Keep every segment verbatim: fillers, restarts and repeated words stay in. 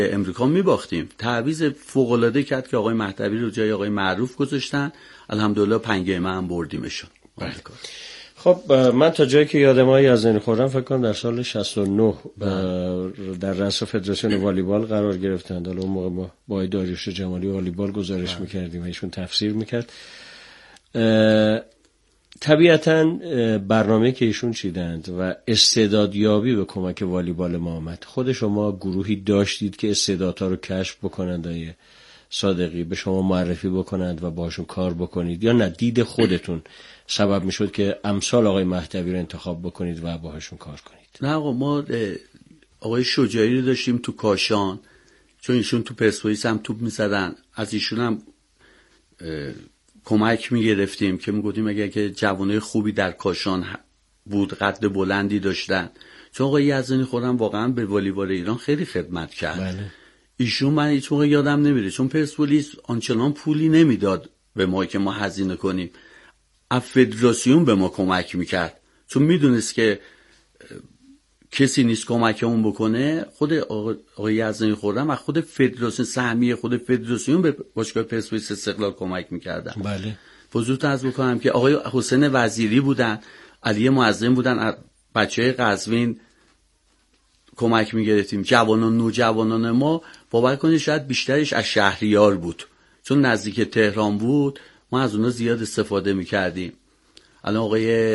امریکا میباختیم. تعویض فوق العاده کرد که آقای مهدوی رو جای آقای معروف گذاشتن. الحمدلله پنج گیمه هم بردیمشون. خب من تا جایی که یادم آید از ذهن خودم فکر کنم در سال شصت و نه در رأس فدراسیون والیبال قرار گرفتند. حالا اون موقع با با داریوش جمالی والیبال گزارش می‌کردیم و ایشون تفسیر می‌کرد. طبیعتاً برنامه‌ای که ایشون چیدند و استعدادیابی به کمک والیبال ما آمد. خود شما گروهی داشتید که استعدادها رو کشف بکنند آیه صادقی، به شما معرفی بکنند و باشون کار بکنید، یا نه دید خودتون سبب میشد که امثال آقای مهدوی رو انتخاب بکنید و باهاشون کار کنید؟ نه آقا، ما آقای شجاعی رو داشتیم تو کاشان، چون ایشون تو پرسپولیس هم توپ میزدن، از ایشون هم کمک میگرفتیم که میگفتیم اگر که جوانای خوبی در کاشان بود، قد بلندی داشتن، چون آقای یزدانی خودم واقعا به والیبال ایران خیلی خدمت کرد. بله. ایشون من هیچ موقع یادم نمیره، چون پرسپولیس آنچنان پولی نمیداد به ما که ما هزینه کنیم، از فدراسیون به ما کمک میکرد، چون میدونست که کسی نیست کمکمون بکنه. خود آقای یزدانی خورم از خود فدراسیون، سهمیه خود فدراسیون به باشگاه پرسپولیس استقلال کمک میکردن. بله. بزرگتر از بکنم که آقای حسین وزیری بودن، علی معظم بودن، بچهای قزوین کمک میگرفتیم. جوانان نوجوانان ما باور کنید شاید بیشترش از شهریار بود، چون نزدیک تهران بود، ما از اونها زیاد استفاده میکردیم. الان آقای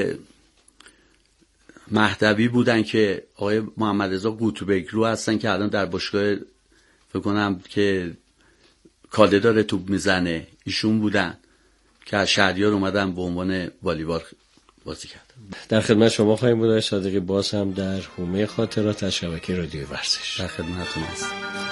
مهدوی بودن که آقای محمد رضا قوطبکرو هستن که الان در باشگاه فکر کنم که کاده داره توپ میزنه، ایشون بودن که از شهریار اومدن به عنوان والیبال بازی کردن. در خدمت شما خواهیم بود آقای صادقی، باز هم در حومه خاطرات از شبکه رادیو ورزش. در خدمتتون هستم.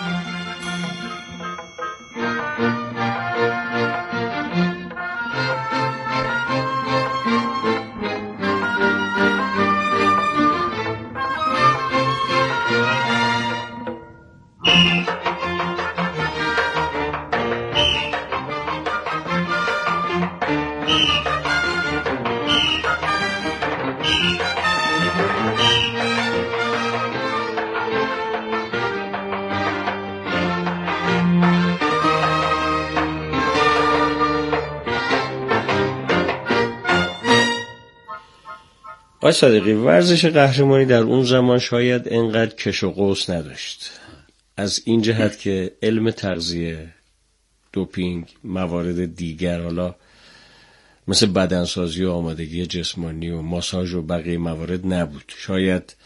آقای صادقی، ورزش قهرمانی در اون زمان شاید انقدر کش و قوس نداشت، از این جهت که علم تغذیه، دوپینگ، موارد دیگر، حالا مثل بدنسازی و آمادگی جسمانی و ماساژ و بقیه موارد نبود. شاید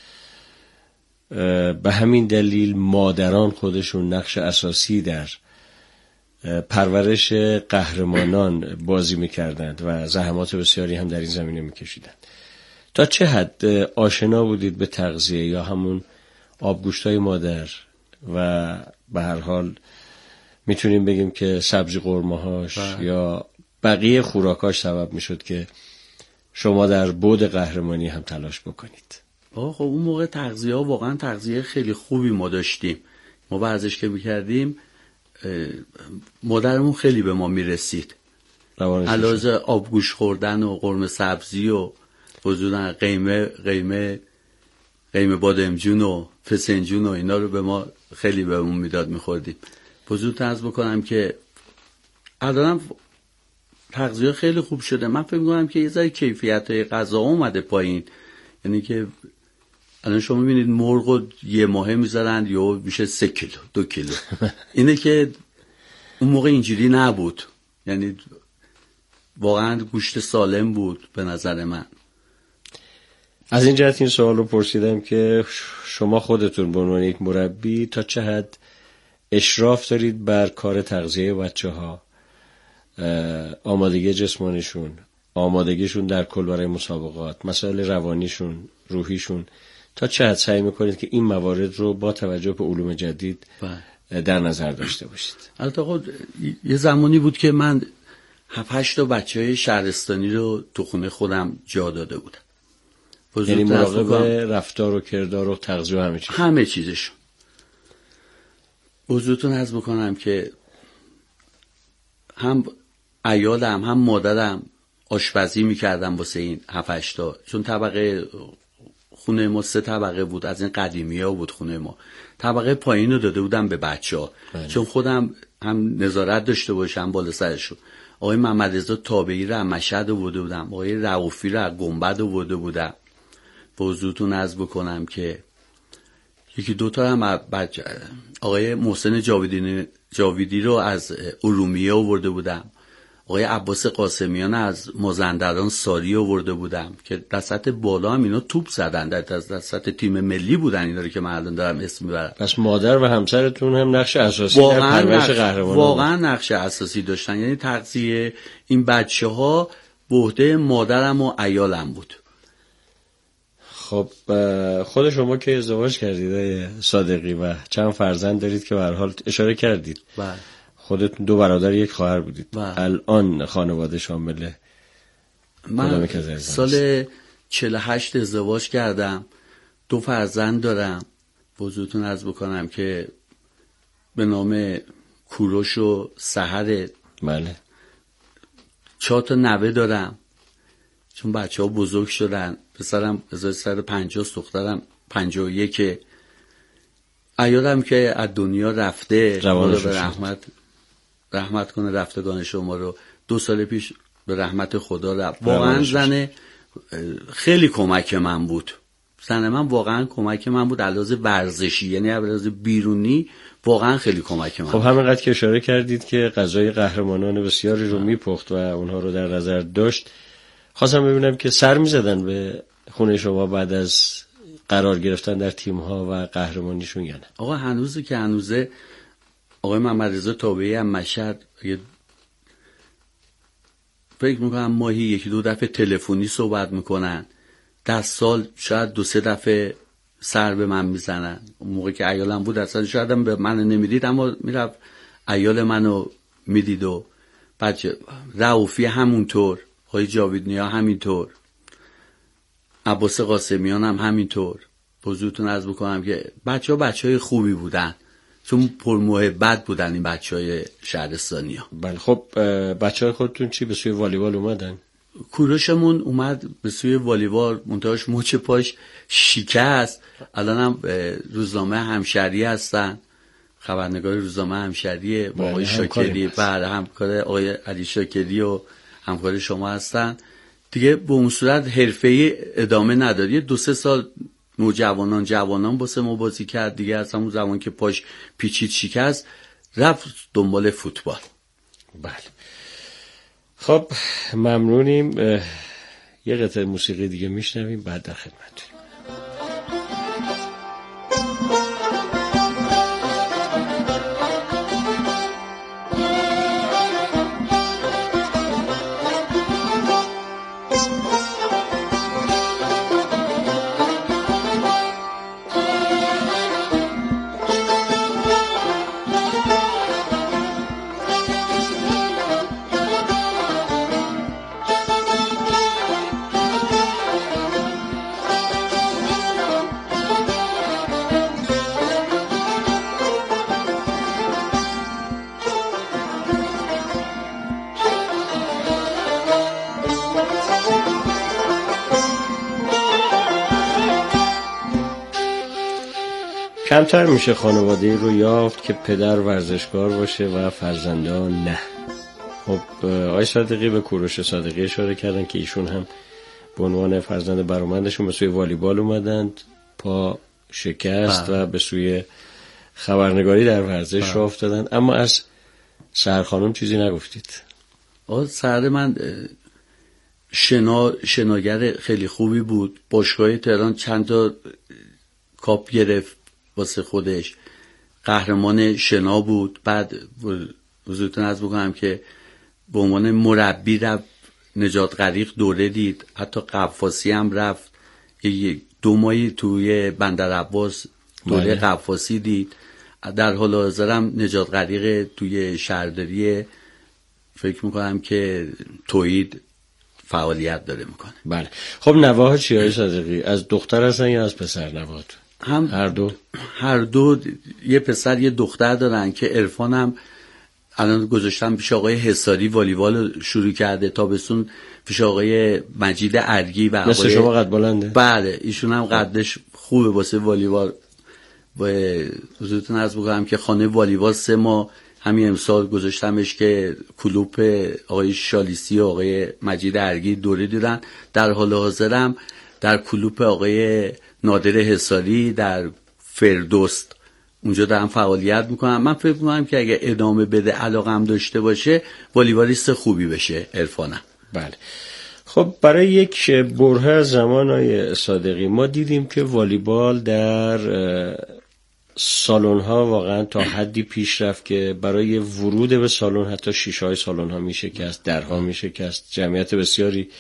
به همین دلیل مادران خودشون نقش اساسی در پرورش قهرمانان بازی میکردند و زحمات بسیاری هم در این زمینه میکشیدند. تا چه حد آشنا بودید به تغذیه یا همون آبگوشتای مادر و به هر حال میتونیم بگیم که سبزی قرمه‌هاش یا بقیه خوراکاش سبب میشد که شما در بعد قهرمانی هم تلاش بکنید؟ آقا خب اون موقع تغذیه ها واقعا تغذیه خیلی خوبی ما داشتیم. ما ورزش که میکردیم مادرمون خیلی به ما میرسید، علاوه آبگوش خوردن و قرمه سبزی و وجودن قیمه قیمه قیمه بادمجون و فسنجون و اینا رو به ما خیلی بهمون میداد، میخوردیم. بزرگتر از بکنم که الان تغذیه خیلی خوب شده. من فکر می‌کنم که یه ذره کیفیت غذا اومده پایین، یعنی که الان شما می‌بینید مرغ یه ماهه می‌ذارن یا میشه سه کیلو دو کیلو اینه که اون موقع اینجوری نبود، یعنی واقعا گوشت سالم بود به نظر من. از این جهت این سوال رو پرسیدم که شما خودتون به عنوان یک مربی تا چه حد اشراف دارید بر کار تغذیه بچه‌ها، آمادگی جسمانیشون، آمادگیشون در کل برای مسابقات، مسائل روانیشون، روحیشون، تا چه حد سعی میکنید که این موارد رو با توجه به علوم جدید در نظر داشته باشید؟ البته خب یه زمانی بود که من هفت هشت تا بچهای شهرستانی رو تو خونه خودم جا داده بودم، یعنی مراقب رفتار و کردار و تغذیه و همه چیز همه چیزشون. بزرگتون عرض بکنم که هم عیالم هم مادرم آشپزی میکردم واسه این هفت هشت تا، چون طبقه خونه ما سه طبقه بود، از این قدیمی ها بود خونه ما. طبقه پایین رو داده بودم به بچه ها چون خودم هم نظارت داشته باشم بالا سرشون. آقای محمد رضا تابعی رو از مشهد آورده بودم، آقای رؤوفی رو از گنبد آورده بودم. به حضورتون عرض بکنم که یکی دوتا هم بچه آقای محسن جاویدی جاویدی رو از ارومیه آورده بودم. آقای عباس قاسمیان از مازندران ساری آورده بودم که در سطح بالا هم اینا توپ زدن، در سطح تیم ملی بودن اینا رو که من الان دارم اسم میبرم. پس مادر و همسرتون هم نقش اساسی در پرورش قهرمانان واقعا نقش اساسی داشتن، یعنی تغذیه این بچه‌ها به عهده مادرم و عیالم بود. خب خود شما که ازدواج کردید صادقی و چند فرزند دارید که به هر حال اشاره کردید. بله. خودتون دو برادر یک خواهر بودید. بله. الان خانواده شامل من سال چهل و هشت ازدواج کردم، دو فرزند دارم. بزرگتون عرض بکنم که به نام کوروش و سحر. بله. چهار تا نوه دارم چون بچه ها بزرگ شدن. پسرم ازای سر پنجاه، دخترم پنجاه و یک. عیالم که از دنیا رفته خدا به رحمت رحمت کنه رفتگان شما رو. دو سال پیش به رحمت خدا رفت. واقعا زن خیلی کمک من بود. زن من واقعا کمک من بود علاوه ورزشی، یعنی علاوه بیرونی واقعا خیلی کمک من. خب همینقدر که اشاره کردید که غذای قهرمانان بسیاری رو میپخت و اونها رو در نظر داشت، خواستم ببینم که سر میزدن به خونه شما بعد از قرار گرفتن در تیم‌ها و قهرمانیشون یا نه؟ آقا هنوزه که هنوزه آقای محمد رضا تابعی هم مشهد فکر میکنم ماهی یکی دو دفعه تلفنی صحبت میکنن، در سال شاید دو سه دفعه سر به من میزنن. اون موقع که عیالم بود اصلا شاید هم به من نمیدید اما میرفت عیال منو میدید. و بچه رؤوفی همونطور، آقای جاویدنیا همینطور، عباس قاسمیان هم همینطور. بزرگتون عرض بکنم که بچه ها بچه های خوبی بودن چون پرمحبت بودن این بچه های شهرستانی ها. بله. خب بچه های خودتون چی به سوی والیبال اومدن؟ کوروشمون اومد به سوی والیبال، منتهاش مچ پاش شکست. الان هم روزنامه همشهری هستن، خبرنگار روزنامه همشهریه با آقای شاکری. بعد همکار آقای علی شاکری و همکار شما هستن دیگه. به اون صورت حرفه‌ای ادامه نداد. دو سه سال نوجوانان جوانان واسه ما بازی کرد دیگه. از همون زمان که پاش پیچید شکست رفت دنبال فوتبال. بله. خب ممنونیم. یه قطعه موسیقی دیگه میشنویم بعد در خدمتتونیم. کمتر میشه خانواده رو یافت که پدر ورزشکار باشه و فرزندان نه. خب آقای صادقی به کوروش صادقی اشاره کردن که ایشون هم به عنوان فرزند برآمدشون به سوی والیبال اومدند، پا شکست و به سوی خبرنگاری در ورزش راه افتادن. اما از سحر خانم چیزی نگفتید. آقا سحر من شنا شناگر خیلی خوبی بود. باشگاه تهران چند تا کاپ گرفت واسه خودش، قهرمان شنا بود. بعد حضورتون عرض بکنم که به عنوان مربی رفت نجات غریق دوره دید، حتی قفاسی هم رفت دو ماهی توی بندر عباس دوره قفاسی دید. در حال حاضر هم نجات غریق توی شهرداری فکر میکنم که توحید فعالیت داره میکنه. بله. خب نوه‌ها چی های صادقی؟ از دختر هستن یا از پسر نوه‌هات؟ هم هر دو هر دو یه پسر یه دختر دارن که عرفان هم الان گذاشتم پیش آقای حساری والیبال شروع کرده، تابستون پیش آقای مجید ارگی و آقای مثل شما قد بلنده. بله ایشون هم قدش خوبه واسه والیبال. با حضورتون عرض بکنم که خانه والیبال سه ماه همین امسال گذاشتمش که کلوپ آقای شالیسی و آقای مجید ارگی دوره دیدن. در حال حاضرم در کلوپ آقای نادر حساری در فردوست اونجا دارم فعالیت میکنم. من فکر میکنم که اگه ادامه بده، علاقم داشته باشه، والیبالیست خوبی بشه عرفانم. بله. خب برای یک برهه از زمانهای صادقی ما دیدیم که والیبال در سالن ها واقعا تا حدی پیش رفت که برای ورود به سالن حتی شیشه های سالن ها میشکست، درها میشکست، جمعیت بسیاری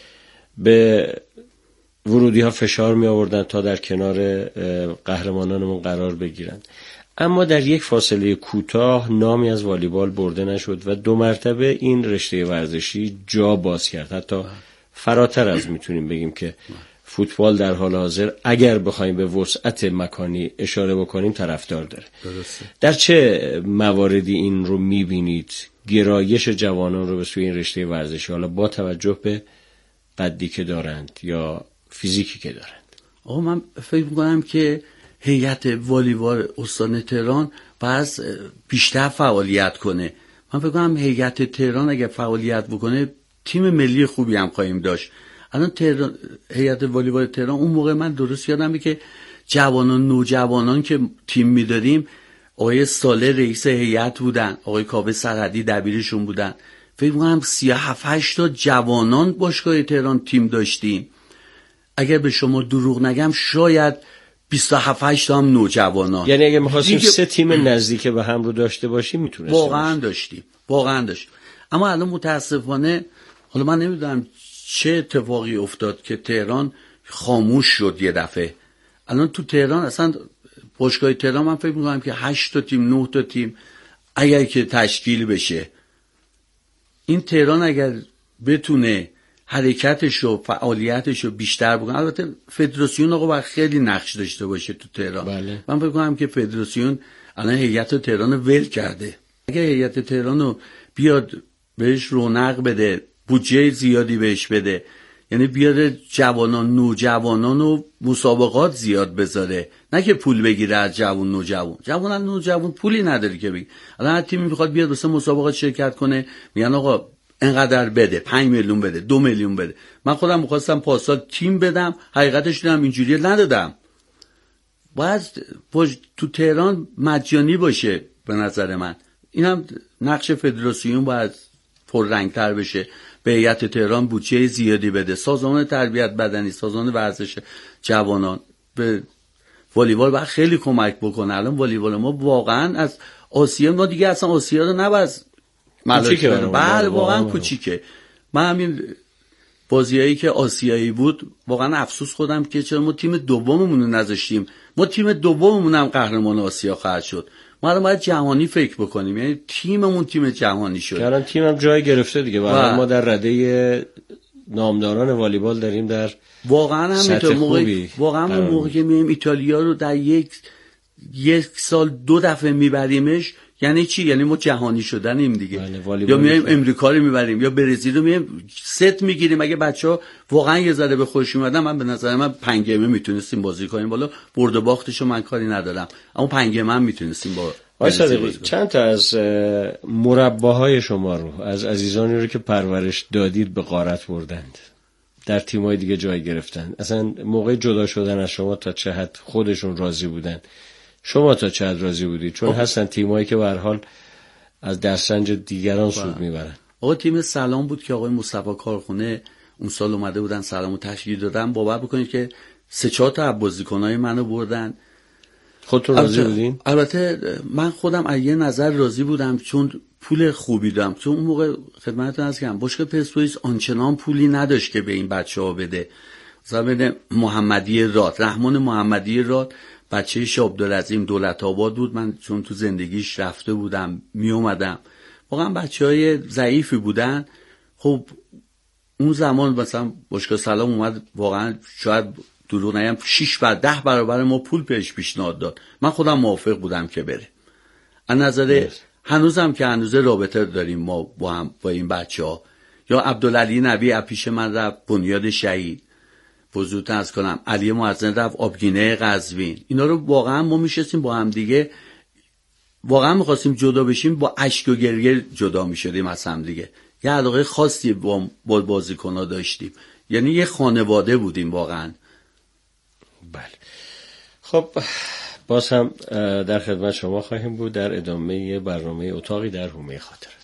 به ورودی ها فشار می آوردن تا در کنار قهرمانانمون قرار بگیرن. اما در یک فاصله کوتاه نامی از والیبال برده نشد و دو مرتبه این رشته ورزشی جا باز کرد. حتی فراتر از میتونیم بگیم که فوتبال در حال حاضر اگر بخوایم به وسعت مکانی اشاره بکنیم طرفدار داره. درسته. در چه مواردی این رو میبینید گرایش جوانان رو به سوی این رشته ورزشی، حالا با توجه به قدی که دارند یا فیزیکی که دارند؟ آقا من فکر میکنم که هیئت والیبال استان تهران باز بیشتر فعالیت کنه. من فکر کنم هیئت تهران اگه فعالیت بکنه تیم ملی خوبی هم خواهیم داشت. الان تهران هیئت والیبال تهران اون موقع من درست یادمه که جوانان نوجوانان که تیم می‌داریم آقای ساله رئیس هیئت بودن، آقای کاوه سرحدی دبیرشون بودن. فکر می‌کنم سی و هفت تا جوانان باشگاه تهران تیم داشتیم. اگر به شما دروغ نگم شاید بیست و هفت تا هم نوجوانان. یعنی اگه می‌خواستیم سه تیم نزدیک به هم رو داشته باشیم میتونستیم. واقعا داشتیم. واقعا داشتیم. اما الان متاسفانه حالا من نمیدونم چه اتفاقی افتاد که تهران خاموش شد یه دفعه. الان تو تهران اصلا باشگاه تهران من فکر می‌کنم که هشت تا تیم نه تا تیم اگر که تشکیل بشه، این تهران اگر بتونه حرکتش و فعالیتش رو بیشتر بکنه، البته فدراسیون آقا باید خیلی نقش داشته باشه تو تهران. بله. من فکر کنم که فدراسیون الان هیئت تهران رو ول کرده. اگر هیئت تهران رو بیاد بهش رونق بده، بودجه زیادی بهش بده، یعنی بیاد جوانان نوجوانان و مسابقات زیاد بذاره، نه که پول بگیره از جوان نوجوان. جوان نوجوان پولی نداره که بگی. الان هر تیمی میخواد بیاد واسه مسابقات شرکت کنه، میگن آقا اینقدر بده، پنج میلیون بده، دو میلیون بده. من خودم میخواستم پاسال تیم بدم، حقیقتش دیدم اینجوری ندادم. باید تو تهران مجانی باشه به نظر من. اینم نقش فدراسیون باید پررنگتر بشه، به هیئت تهران بودجه زیادی بده، سازمان تربیت بدنی، سازمان ورزش جوانان به والیبال باید خیلی کمک بکنه. الان والیبال ما واقعا از آسیا، ما دیگه اصلا آسیا رو نباید کوچیکه. بله واقعا کوچیکه. من همین بازیایی که آسیایی بود واقعا افسوس خودم که چرا ما تیم دوممون رو نذاشتیم. ما تیم دوممون هم قهرمان آسیا خواهد شد. ما الان باید جهانی فکر بکنیم، یعنی تیممون تیم جهانی شد. الان تیمم جای گرفته دیگه. واقعا ما در رده نامداران والیبال داریم در واقعا همینطور. موقعی واقعا اون موقع که میایم ایتالیا رو در یک یک سال دو دفعه میبریمش، یعنی چی؟ یعنی ما جهانی شدنیم دیگه. بله، یا میایم امریکا رو میبریم یا برزیل رو میایم ست میگیریم. اگه بچه‌ها واقعا یه ذره به خوش اومدن، من به نظر من پنج گیمه میتونستیم بازی کنیم. والا برد و باختشو من کاری ندارم، اما پنج گیمه هم میتونستیم با آقای صادقی. چند تا از مرباهای شما رو، از عزیزانی رو که پرورش دادید به غارت بردند، در تیم‌های دیگه جای گرفتن، اصلا موقع جدا شدن از شما تا چه حد خودشون راضی بودن، شما تا چه حد راضی بودید؟ چون هستن تیمایی که به هر حال از دسترنج دیگران سود میبرن. آقا تیم سلام بود که آقای مصطفی کارخونه اون سال اومده بودن سلامو تشکیل دادن. باور بکنید که سه چهار تا بازیکنای منو بردن. خودتون راضی بودین؟ البته من خودم از یه نظر راضی بودم چون پول خوبی دادم. چون اون موقع خدمتتون عرض کردم باشگاه پرسپولیس آنچنان پولی نداشت که به این بچه‌ها بده. مثلا بده محمدی راد، رحمان محمدی راد بچه ش عبدالعظیم دولت آباد بود. من چون تو زندگیش رفته بودم می اومدم، واقعا بچهای ضعیفی بودن. خب اون زمان مثلا باشگاه سلام اومد واقعا شاید دروغ نگم شش بر ده برابر ما پول پیش پیشنهاد داد. من خودم موافق بودم که بره. از نظر هنوزم که هنوز رابطه داریم ما با هم با این بچه‌ها. یا عبدالعلی نبی پیش من رفت بنیاد شهید، بزرگت از کنم علی معظم رفت آبگینه قزوین. اینا رو واقعا ما میشستیم با هم دیگه، واقعا میخواستیم جدا بشیم با اشک و گریه جدا میشدیم از هم دیگه. یه علاقه خاصی با با بازیکن‌ها داشتیم، یعنی یه خانواده بودیم واقعا. بله. خب باز هم در خدمت شما خواهیم بود در ادامه برنامه اتاقی در حومه خاطرات.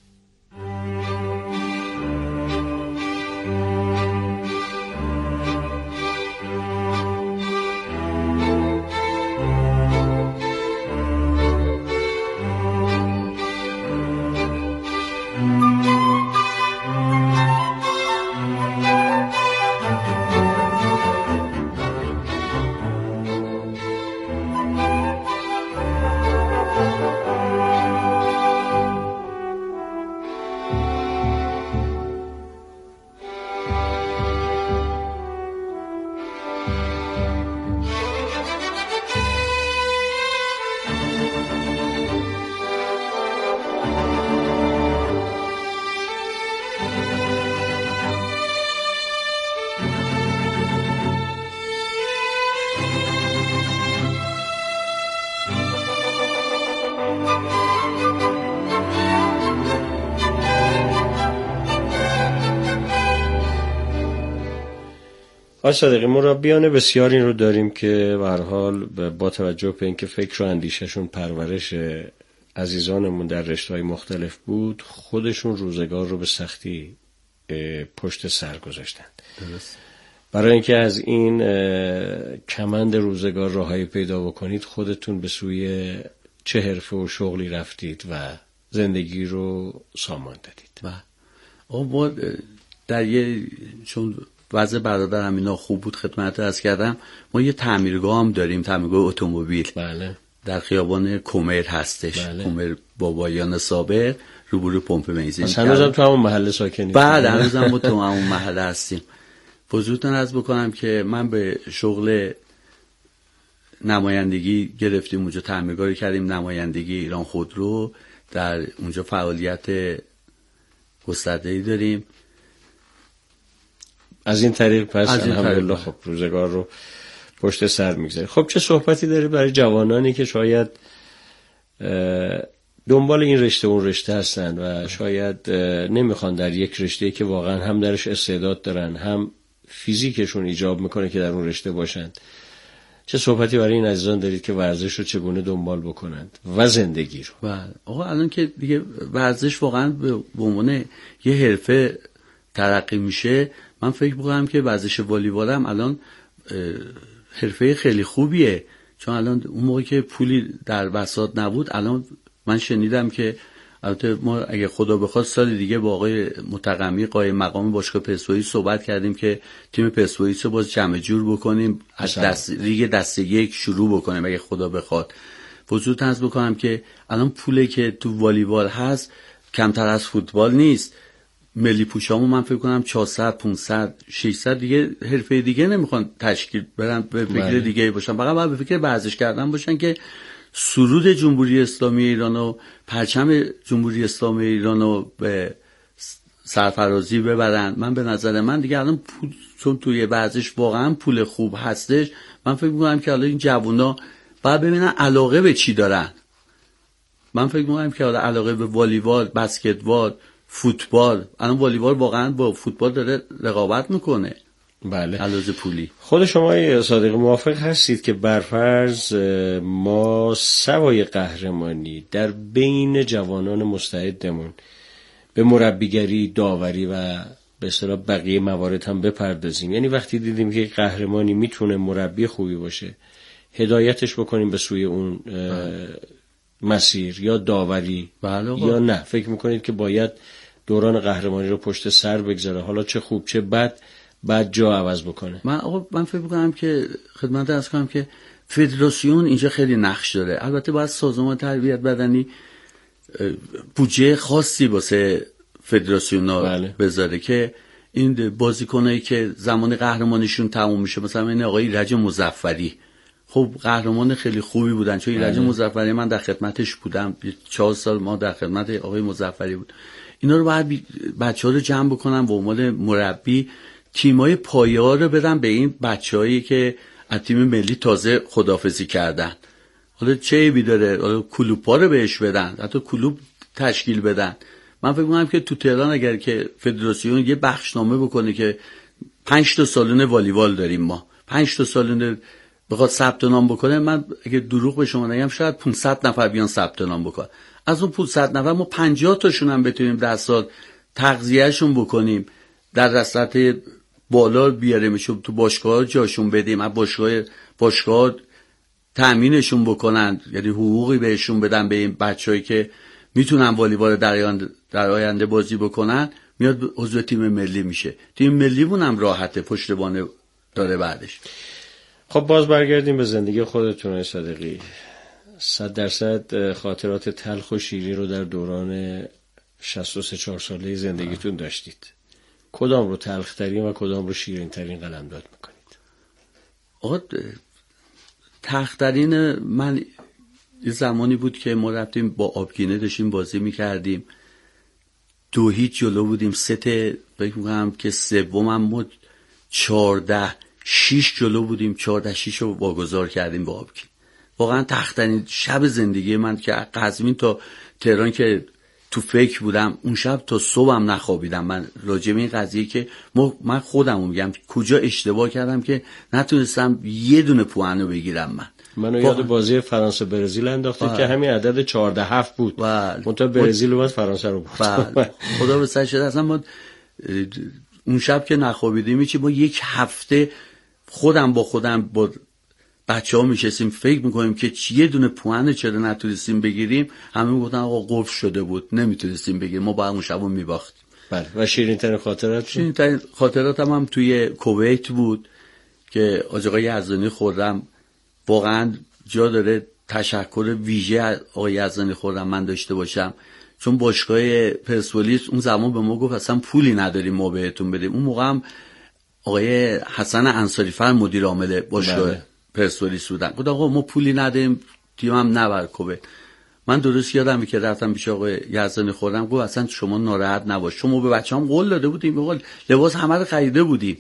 آقای صادقی، مربیان بسیار این رو داریم که به هر حال با توجه به اینکه فکر و اندیششون پرورش عزیزانمون در رشته‌های مختلف بود، خودشون روزگار رو به سختی پشت سر گذاشتند. درست. برای اینکه از این کمند روزگار راهی پیدا بکنید، خودتون به سوی چه حرفه و شغلی رفتید و زندگی رو سامان دادید. و ما در یه چون وضع برادر همینا خوب بود خدمت عرض کردم، ما یه تعمیرگاه هم داریم، تعمیرگاه اتومبیل. بله. در خیابان کومر هستش. بله. کومر بابایان سابق روبروی پمپ بنزین. هنوزم تو همون محله ساکنید؟ بعد هنوزم ما تو همون محله هستیم. بزرگتون عرض بکنم که من به شغل نمایندگی گرفتیم، اونجا تعمیرگاهی کردیم، نمایندگی ایران خودرو، در اونجا فعالیت گسترده‌ای داریم. از این طریق پس الحمدلله خب روزگار رو پشت سر میگذارید. خب چه صحبتی داری برای جوانانی که شاید دنبال این رشته اون رشته هستن و شاید نمیخوان در یک رشته که واقعا هم درش استعداد دارن هم فیزیکشون ایجاب میکنه که در اون رشته باشند، چه صحبتی برای این عزیزان دارید که ورزش رو چگونه دنبال بکنند و زندگی رو؟ بله آقا، الان که دیگه ورزش واقعا به عنوان یه حرفه ترقی میشه، من فکر می‌کنم که ورزش والیبال هم الان حرفه خیلی خوبیه، چون الان اون موقع که پولی در بساط نبود، الان من شنیدم که البته ما اگه خدا بخواد سال دیگه با آقای متقمی قایم مقام باشگاه پرسپولیس صحبت کردیم که تیم پرسپولیس رو باز جمع جور بکنیم، از دست لیگ دسته یک شروع بکنیم اگه خدا بخواد. وجود تنظیم بکنم که الان پولی که تو والیبال هست کمتر از فوتبال نیست. ملی پوشامو من فکر کنم چهارصد پانصد ششصد دیگه حرفه دیگه نمیخوان تشکیل برن، به فکر دیگه باشن، فقط باید به فکر ورزش کردن باشن که سرود جمهوری اسلامی ایران و پرچم جمهوری اسلامی ایران رو به سرفرازی ببرن. من به نظر من دیگه الان پول، چون توی ورزش واقعا پول خوب هستش، من فکر می‌کنم که حالا این جوونا باید ببینن علاقه به چی دارن. من فکر می‌کنم که حالا علاقه به والیبال، بسکتبال، فوتبال، الان والیبال واقعا با فوتبال داره رقابت میکنه. بله. علاوه پولی. خود شما صادقی موافق هستید که برفرض ما سوای قهرمانی در بین جوانان مستعدمون به مربیگری، داوری و به اصطلاح بقیه موارد هم بپردازیم؟ یعنی وقتی دیدیم که قهرمانی میتونه مربی خوبی باشه، هدایتش بکنیم به سوی اون مسیر یا داوری، بله یا نه فکر میکنید که باید دوران قهرمانی رو پشت سر بگذاره، حالا چه خوب چه بد بعد جا عوض بکنه؟ من آقا من فکر میکنم که خدمت عرض کنم که فدراسیون اینجا خیلی نقش داره. البته باید سازمان تربیت بدنی بودجه خاصی واسه فدراسیونا بله. بذاره که این بازیکنایی که زمان قهرمانیشون تموم میشه، مثلا این آقای رج مظفری، خب قهرمان خیلی خوبی بودن، چون ایرج مظفری من در خدمتش بودم، چهار سال ما در خدمت آقای مظفری بود. اینا رو باید بچه‌ها رو جمع بکنم به عنوان مربی، تیمای پایه‌ها رو بدم به این بچه‌هایی که از تیم ملی تازه خداحافظی کردن. حالا چه عیبی داره؟ حالا کلوپ‌ها رو بهش بدن، حتی کلوب تشکیل بدن. من فکر می‌کنم که تو تهران اگر که فدراسیون یه بخشنامه بکنه که پنج تا سالن والیبال داریم ما، پنج تا سالن بخواد ثبت نام بکنه، من اگه دروغ به شما نگم شاید پانصد نفر بیان ثبت نام بکنن. از اون پانصد نفر ما پنجاه تاشون هم بتونیم در سال تغذیه‌شون بکنیم، در سطح بالا بیاریمشون، تو باشگاه جاشون بدیم، از باشگاه باشگاه تأمینشون بکنن، یعنی حقوقی بهشون بدن به این بچه‌ای که میتونن والیبال در آینده در آینده بازی بکنن، میاد عضو تیم ملی میشه. تیم ملیمون هم راحته، پشتوانه داره بعدش. خب باز برگردیم به زندگی خودتون صادقی. صد درصد خاطرات تلخ و شیرین رو در دوران شصت و سه چهار ساله زندگیتون داشتید. کدام رو تلخترین و کدام رو شیرین ترین قلمداد میکنید؟ آقا تلخترین من یه زمانی بود که ما رفتیم با آبگینه داشتیم بازی میکردیم، دو هیچ جلو بودیم، ست فکر میکنم که سوم هم ما چارده شیش جلو بودیم، چارده شیش رو واگذار کردیم با آبگینه. واقعا تلخترین شب زندگی من که قزوین تا تهران که تو فکر بودم، اون شب تا صبحم نخوابیدم. من راجع به این قضیه که من خودم میگم کجا اشتباه کردم که نتونستم یه دونه پوانو بگیرم. من منو یاد بازی فرانسه برزیل انداخته که همین عدد چهارده هفت بود. منتها برزیل اومد فرانسه رو برد. خدا به سر شده. اصلا ما اون شب که نخوابیدیم میچی، ما یک هفته خودم با خودم با بچه‌ها میشستیم فکر میکنیم که یه دونه پوان چرا نتونستیم بگیریم. همه میگفتن آقا قفل شده بود نمیتونستیم بگیریم، ما باید اون شبو میباختیم. بله. و شیرین ترین خاطرات شیرین ترین خاطراتم هم توی کویت بود که آقای یزدانی خورم واقعا جا داره تشکر ویژه آقای یزدانی خورم من داشته باشم، چون باشگاه پرسپولیس اون زمان به ما گفت اصلا پولی نداریم ما بهتون بدیم. اون موقع هم آقای حسن انصاری فر مدیر عامل باشگاه بله. پرسپولیس بودن. گفت آقا ما پولی نداریم، تیم هم نبر کوبه. من درست یادم که رفتم پیش آقای یزدانی خورم، گفت اصلا شما ناراحت نباش، شما به بچه‌ام قول داده بودیم، به قول لباس همه رو خریده بودیم.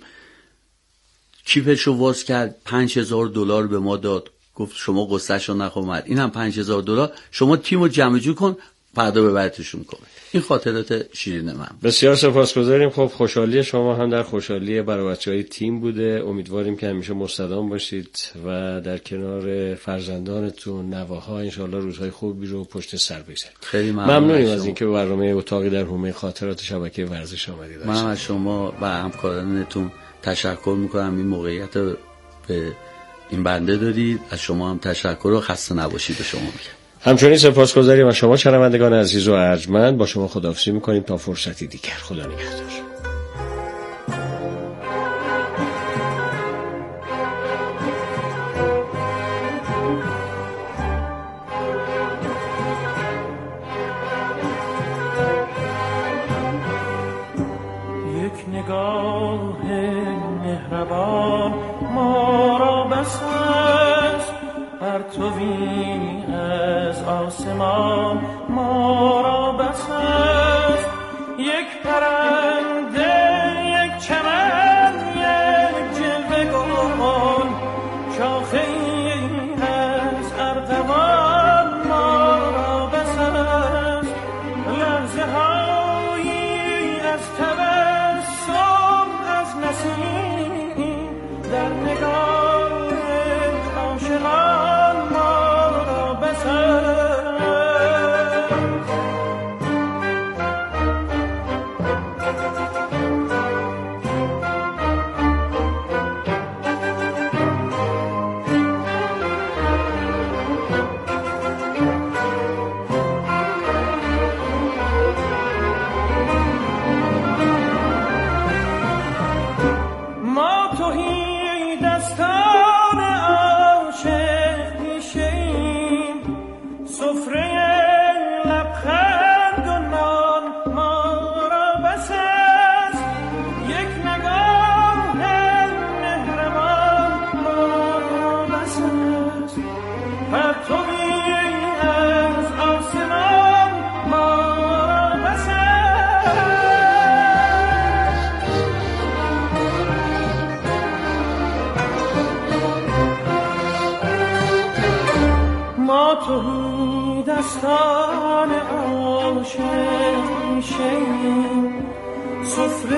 کیفشو واز کرد، پنج هزار دلار به ما داد، گفت شما قصه‌شو نخوامد، این هم پنج هزار دلار، شما تیمو جمع جور کن فردا ببرتشون کن. این خاطرات شیرین من. بسیار سپاسگزاریم. خب خوشحالی شما هم در خوشحالی برای بچهای تیم بوده. امیدواریم که همیشه مستدام باشید و در کنار فرزندانتون، نواها، انشالله روزهای خوبی رو پشت سر بگذارید. خیلی ممنون. ممنونیم از اینکه به برنامه اتاقی در حومه خاطرات شبکه ورزش آمدید. من از شما و همکارانتون تشکر میکنم، این موقعیت رو به این بنده دادید. از شما هم تشکر و خسته نباشید به شما میگم. همچنین سپاسگزاریم از شما شنوندگان عزیز و ارجمند. با شما خداحافظی میکنیم تا فرصتی دیگر. خدا نگهدار. یک نگاه مهربان ما را بس است، پرتوی از آسمان ما را بس است، یک پرنده، یک چمن، یک جلوه گل، شاخه‌ای از ارغوان ما را بس است، لحظه هایی از تبسم از نسیم در نگاه عاشقان ما را بس است. عاشق میشیم، سفره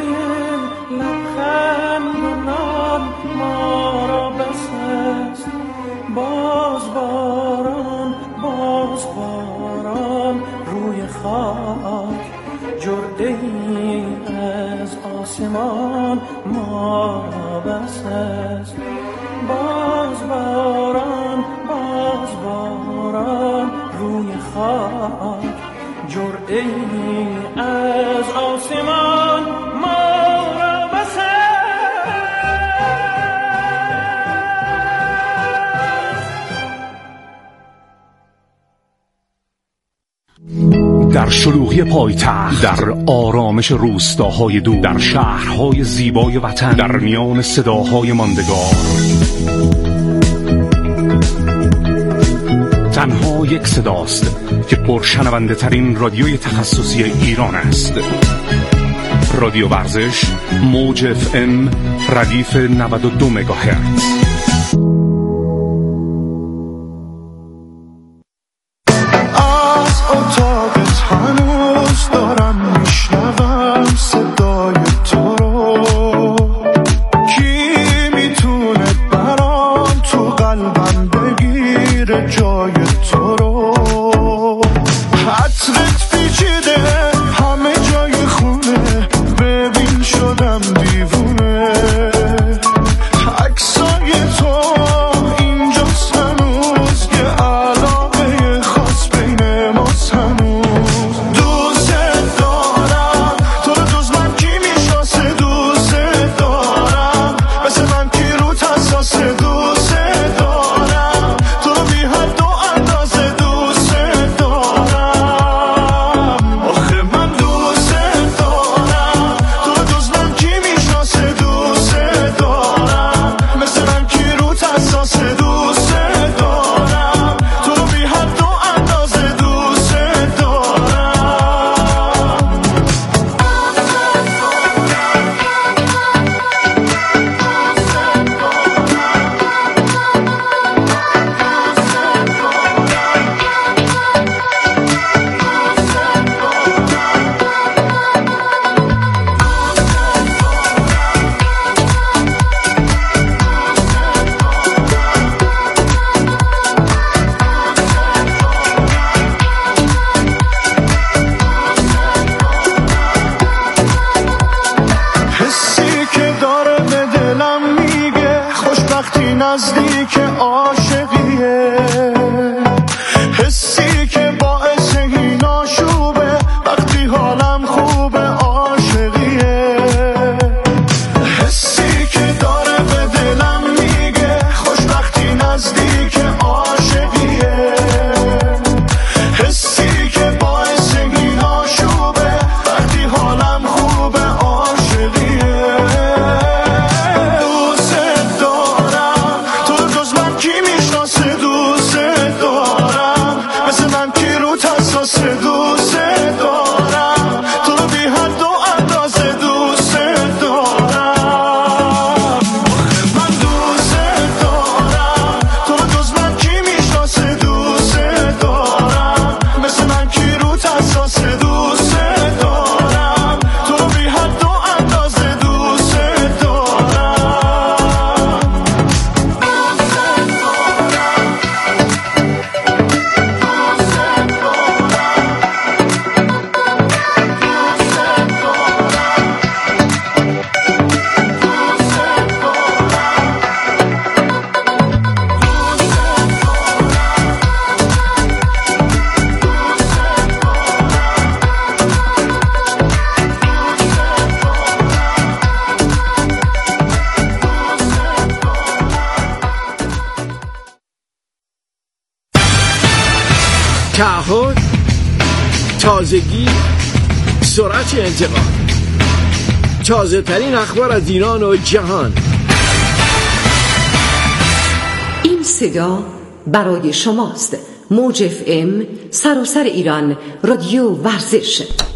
لبخند و نان ما را بس است. باز باران باز باران روی خاک، جرعه ای از آسمان ما را بس است. باز باران باز باران روی خاک، جرعه ای از آسمان ما را بس است. در شلوغی پایتخت، در آرامش روستاهای دور، در شهرهای زیبای وطن، در میان صداهای ماندگار، تنها یک صداست که پرشنونده ترین رادیوی تخصصی ایران است. رادیو ورزش، موج اف ام، ردیف نود و دو مگاهرتز. نزدیک عاشقیه، حسی که باعث این آشوبه وقتی حالم خوبه. عاشقیه حسی که داره به دلم میگه خوشبختی نزدیک عاشقیه، حسی که باعث این آشوبه وقتی حالم خوبه. عاشقیه تعهد، تازگی، سرعت انتقال، تازه ترین اخبار از ایران و جهان. این صدا برای شماست. موج اف ام، سراسر ایران، رادیو ورزش.